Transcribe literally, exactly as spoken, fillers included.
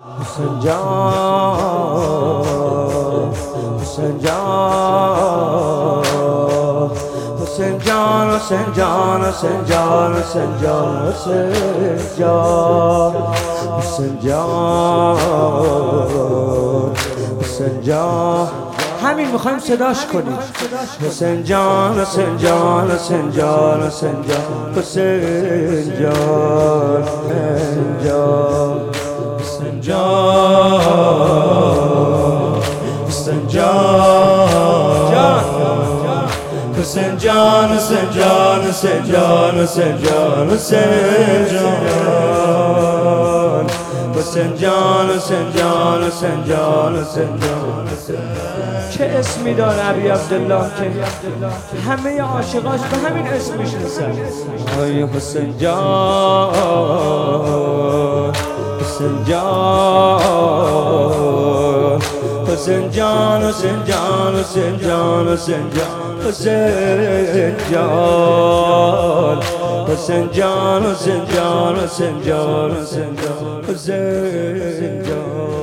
حسین جان حسین جان حسین جان حسین جان حسین جان حسین جان حسین جان حسین جان حسین جان همین میخوایم صداش کنیم. حسین جان حسین جان حسین جان حسین جان حسین جان حسین جان حسین جان حسین جان حسین جان حسین جان حسین جان حسین جان حسین جان حسین جان حسین جان حسین جان حسین جان. چه اسمی داره ابی عبدالله که همه عاشقاش به همین اسم میشناسن. آی حسین جان حسین جان حسین جان حسین جان حسین جان حسین جان حسین جان حسین جان حسین جان حسین جان حسین جان حسین جان.